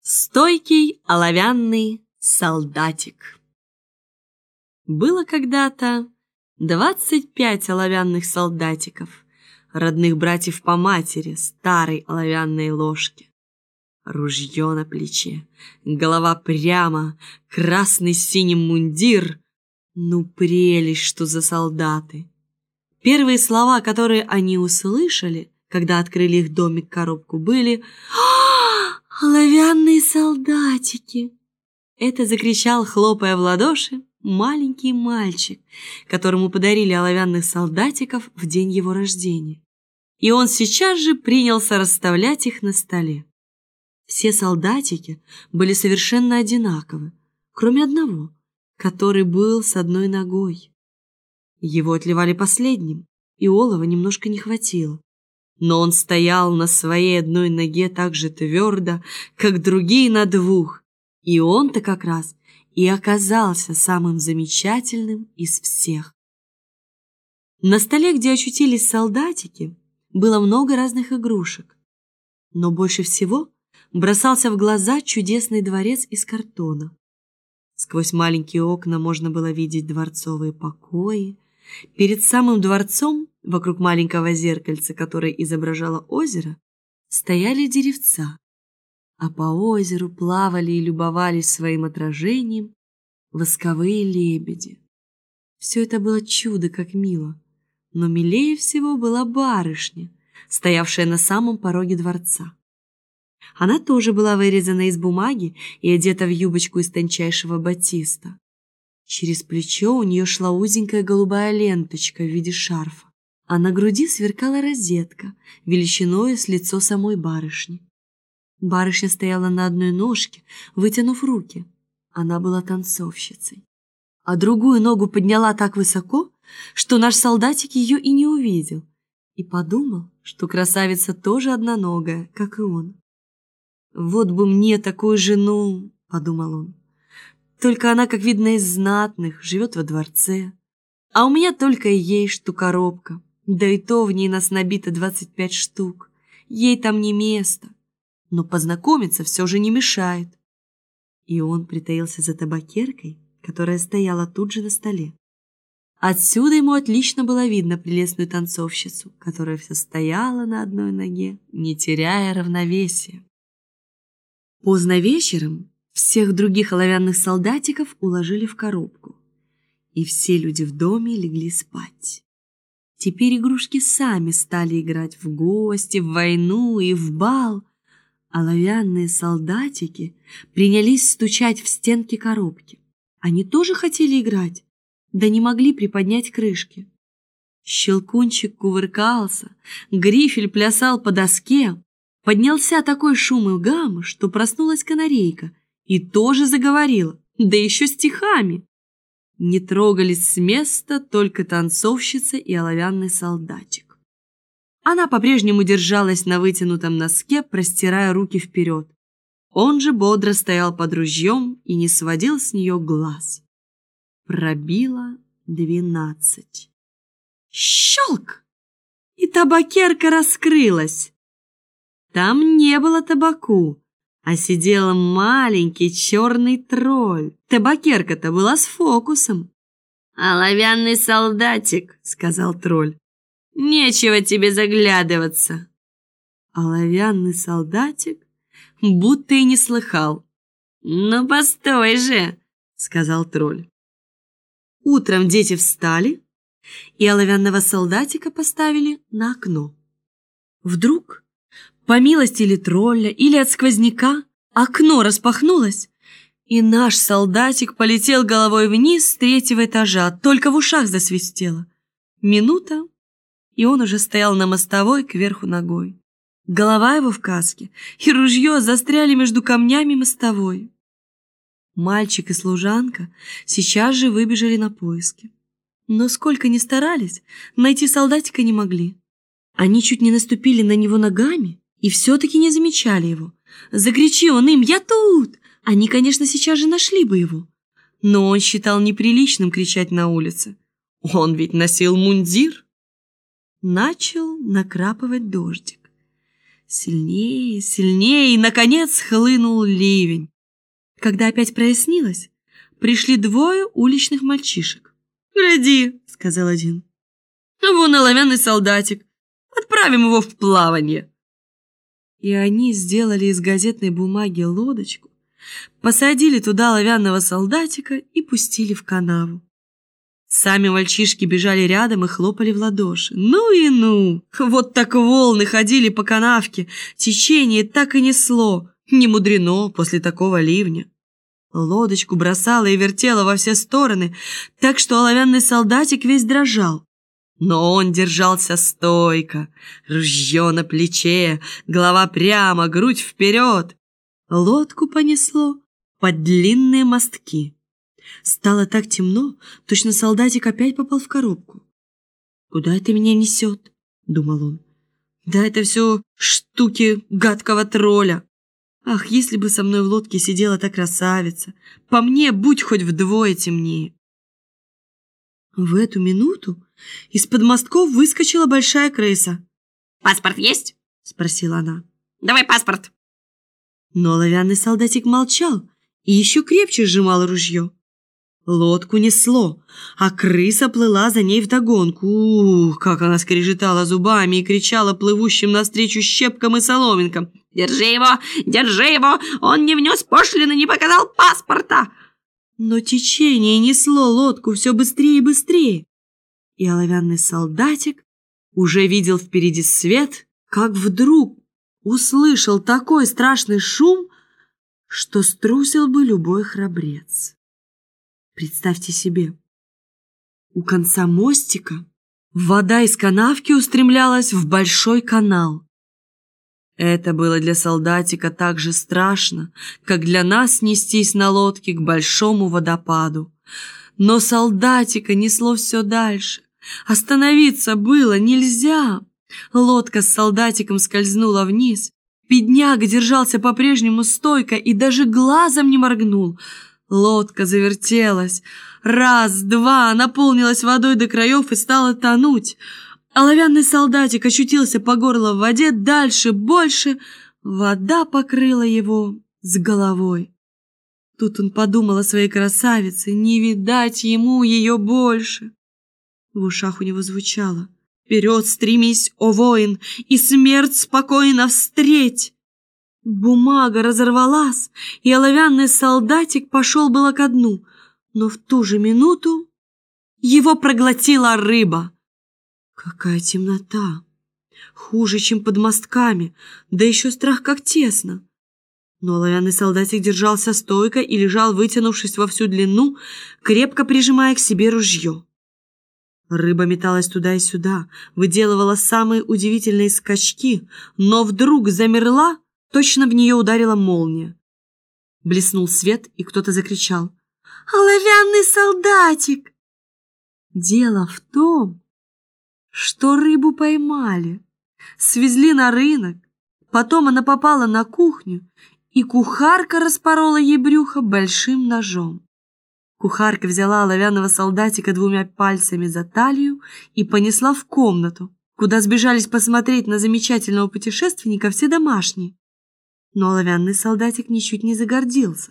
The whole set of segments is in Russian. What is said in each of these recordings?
Стойкий оловянный солдатик. Было когда-то 25 оловянных солдатиков, родных братьев по матери, старой оловянной ложки. Ружье на плече, голова прямо, красный с синим мундир. Ну, прелесть, что за солдаты! Первые слова, которые они услышали, когда открыли их домик-коробку, были: «Оловянные солдатики!» Это закричал, хлопая в ладоши, маленький мальчик, которому подарили оловянных солдатиков в день его рождения. И он сейчас же принялся расставлять их на столе. Все солдатики были совершенно одинаковы, кроме одного, который был с одной ногой. Его отливали последним, и олова немножко не хватило. Но он стоял на своей одной ноге так же твердо, как другие на двух, и он-то как раз и оказался самым замечательным из всех. На столе, где очутились солдатики, было много разных игрушек, но больше всего бросался в глаза чудесный дворец из картона. Сквозь маленькие окна можно было видеть дворцовые покои. Перед самым дворцом, вокруг маленького зеркальца, которое изображало озеро, стояли деревца, а по озеру плавали и любовались своим отражением восковые лебеди. Все это было чудо, как мило, но милее всего была барышня, стоявшая на самом пороге дворца. Она тоже была вырезана из бумаги и одета в юбочку из тончайшего батиста. Через плечо у нее шла узенькая голубая ленточка в виде шарфа, а на груди сверкала розетка, величиной с лицо самой барышни. Барышня стояла на одной ножке, вытянув руки. Она была танцовщицей. А другую ногу подняла так высоко, что наш солдатик ее и не увидел, и подумал, что красавица тоже одноногая, как и он. «Вот бы мне такую жену», — подумал он. «Только она, как видно, из знатных, живет во дворце. А у меня только и есть штукоробка, да и то в ней нас набито 25 штук. Ей там не место. Но познакомиться все же не мешает». И он притаился за табакеркой, которая стояла тут же на столе. Отсюда ему отлично было видно прелестную танцовщицу, которая все стояла на одной ноге, не теряя равновесия. Поздно вечером всех других оловянных солдатиков уложили в коробку, и все люди в доме легли спать. Теперь игрушки сами стали играть в гости, в войну и в бал. Оловянные солдатики принялись стучать в стенки коробки. Они тоже хотели играть, да не могли приподнять крышки. Щелкунчик кувыркался, грифель плясал по доске. Поднялся такой шум и гам, что проснулась канарейка и тоже заговорила, да еще стихами. Не трогались с места только танцовщица и оловянный солдатик. Она по-прежнему держалась на вытянутом носке, простирая руки вперед. Он же бодро стоял под ружьем и не сводил с нее глаз. Пробило 12. Щелк! И табакерка раскрылась. Там не было табаку, а сидел маленький черный тролль. Табакерка-то была с фокусом. «Оловянный солдатик», — сказал тролль, — «нечего тебе заглядываться». Оловянный солдатик будто и не слыхал. «Ну, постой же», — сказал тролль. Утром дети встали, и оловянного солдатика поставили на окно. Вдруг, по милости или тролля, или от сквозняка, окно распахнулось, и наш солдатик полетел головой вниз с 3-го этажа, только в ушах засвистело. Минута, и он уже стоял на мостовой кверху ногой. Голова его в каске, и ружье застряли между камнями мостовой. Мальчик и служанка сейчас же выбежали на поиски. Но сколько ни старались, найти солдатика не могли. Они чуть не наступили на него ногами и все-таки не замечали его. Закричи он им: «Я тут!» Они, конечно, сейчас же нашли бы его. Но он считал неприличным кричать на улице. Он ведь носил мундир. Начал накрапывать дождик. Сильнее, сильнее, и, наконец, хлынул ливень. Когда опять прояснилось, пришли двое уличных мальчишек. «Гляди», — сказал один, — «вон оловянный солдатик. Отправим его в плавание». И они сделали из газетной бумаги лодочку, посадили туда оловянного солдатика и пустили в канаву. Сами мальчишки бежали рядом и хлопали в ладоши. Ну и ну! Вот так волны ходили по канавке, течение так и несло. Не мудрено после такого ливня. Лодочку бросало и вертело во все стороны, так что оловянный солдатик весь дрожал. Но он держался стойко, ружье на плече, голова прямо, грудь вперед. Лодку понесло под длинные мостки. Стало так темно, точно солдатик опять попал в коробку. «Куда это меня несет?» — думал он. «Да это все штуки гадкого тролля. Ах, если бы со мной в лодке сидела та красавица, по мне будь хоть вдвое темнее». В эту минуту из-под мостков выскочила большая крыса. «Паспорт есть?» — спросила она. «Давай паспорт». Но оловянный солдатик молчал и еще крепче сжимал ружье. Лодку несло, а крыса плыла за ней вдогонку. Ух, как она скрежетала зубами и кричала плывущим навстречу щепкам и соломинкам. Держи его, он не внес пошлины, не показал паспорта». Но течение несло лодку все быстрее и быстрее, и оловянный солдатик уже видел впереди свет, как вдруг услышал такой страшный шум, что струсил бы любой храбрец. Представьте себе, у конца мостика вода из канавки устремлялась в большой канал. Это было для солдатика так же страшно, как для нас нестись на лодке к большому водопаду. Но солдатика несло все дальше. Остановиться было нельзя. Лодка с солдатиком скользнула вниз. Бедняга держался по-прежнему стойко и даже глазом не моргнул. Лодка завертелась. Раз, два, наполнилась водой до краев и стала тонуть. Оловянный солдатик очутился по горло в воде, дальше, больше. Вода покрыла его с головой. Тут он подумал о своей красавице, не видать ему ее больше. В ушах у него звучало: «Вперед стремись, о воин, и смерть спокойно встреть!» Бумага разорвалась, и оловянный солдатик пошел было ко дну, но в ту же минуту его проглотила рыба. Какая темнота! Хуже, чем под мостками, да еще страх как тесно. Но оловянный солдатик держался стойко и лежал, вытянувшись во всю длину, крепко прижимая к себе ружье. Рыба металась туда и сюда, выделывала самые удивительные скачки, но вдруг замерла, точно в нее ударила молния. Блеснул свет, и кто-то закричал: «Оловянный солдатик!» Дело в том, что рыбу поймали, свезли на рынок, потом она попала на кухню, и кухарка распорола ей брюхо большим ножом. Кухарка взяла оловянного солдатика двумя пальцами за талию и понесла в комнату, куда сбежались посмотреть на замечательного путешественника все домашние. Но оловянный солдатик ничуть не загордился.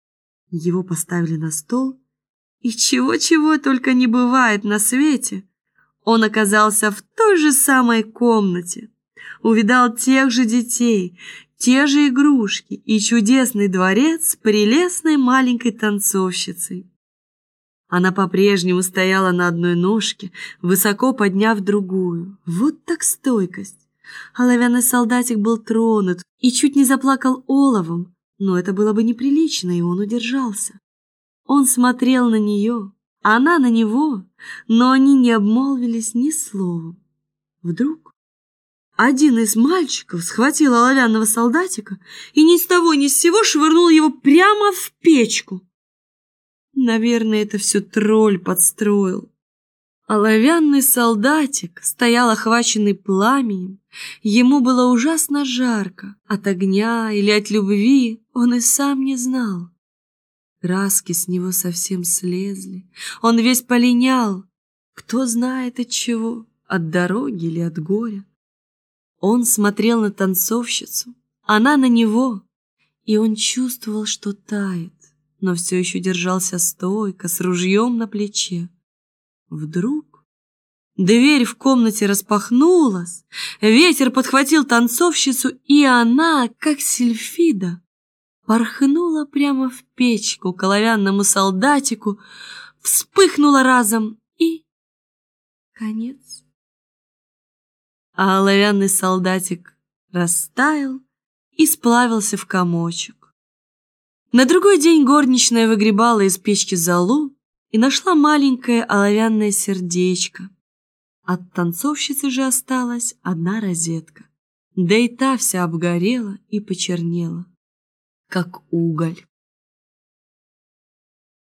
Его поставили на стол, и чего-чего только не бывает на свете. Он оказался в той же самой комнате, увидал тех же детей, те же игрушки и чудесный дворец с прелестной маленькой танцовщицей. Она по-прежнему стояла на одной ножке, высоко подняв другую. Вот так стойкость! Оловянный солдатик был тронут и чуть не заплакал оловом, но это было бы неприлично, и он удержался. Он смотрел на нее, она на него, но они не обмолвились ни словом. Вдруг один из мальчиков схватил оловянного солдатика и ни с того ни с сего швырнул его прямо в печку. Наверное, это все тролль подстроил. Оловянный солдатик стоял охваченный пламенем. Ему было ужасно жарко. От огня или от любви он и сам не знал. Краски с него совсем слезли. Он весь полинял. Кто знает от чего, от дороги или от горя. Он смотрел на танцовщицу, она на него, и он чувствовал, что тает, но все еще держался стойко, с ружьем на плече. Вдруг дверь в комнате распахнулась, ветер подхватил танцовщицу, и она, как сильфида, порхнула прямо в печку к оловянному солдатику, вспыхнула разом и... конец. А оловянный солдатик растаял и сплавился в комочек. На другой день горничная выгребала из печки золу и нашла маленькое оловянное сердечко. От танцовщицы же осталась одна розетка, да и та вся обгорела и почернела, как уголь.